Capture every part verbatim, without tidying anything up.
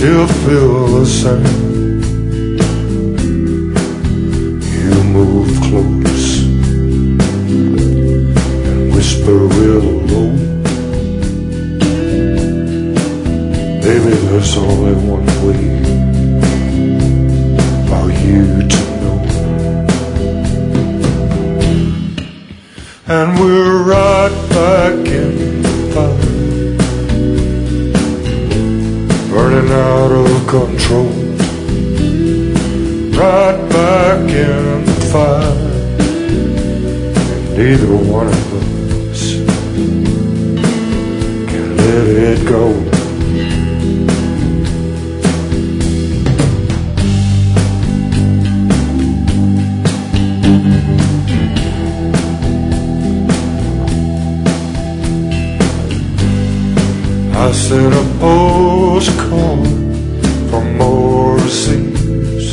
still feel the same. You move close and whisper real low. Baby, there's only one way for you to know. And we're right back in the fire, burning out of control. Right back in the fire, and neither one of us can let it go. I sent a postcard from overseas.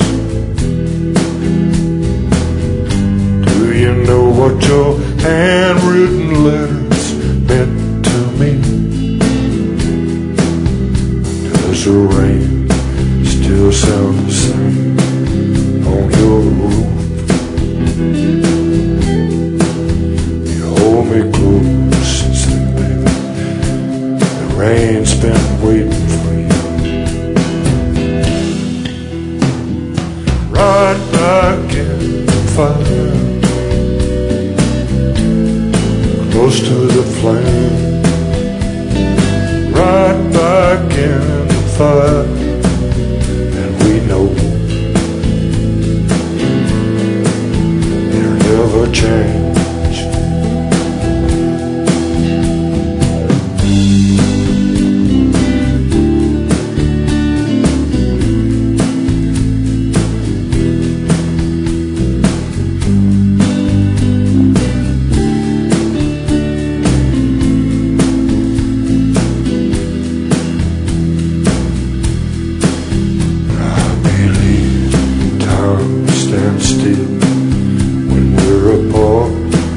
Do you know what your handwritten letters meant to me? Does the rain still sound the same on your roof? You hold me close and say, baby, rain's been waiting for you. Right back in the fire, close to the flame. Right back in the fire, and we know it'll never change. Stand still when we're apart.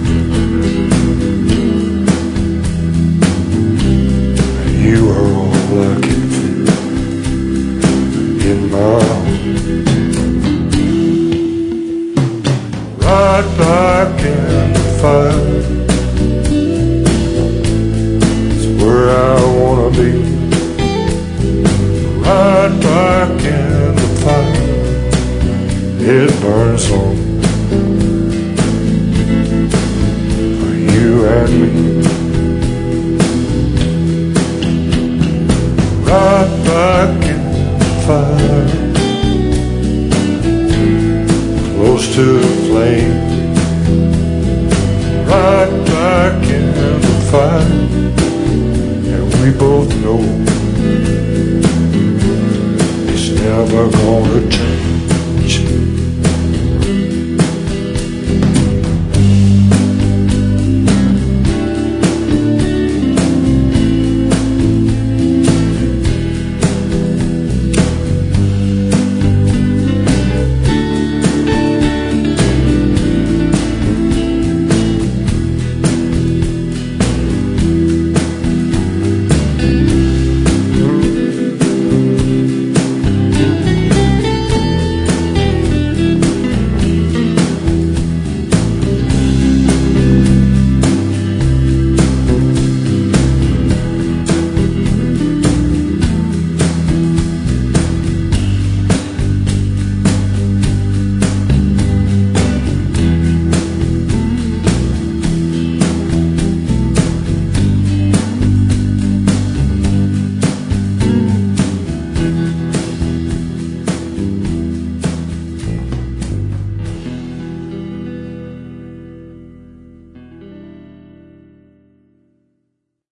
You are all I can feel in my heart. Right back in the fire, it's where I wanna be. Right back in the fire, it burns on for you and me. Right back in the fire, close to the flame. Right back in the fire, and we both know it's never gonna change.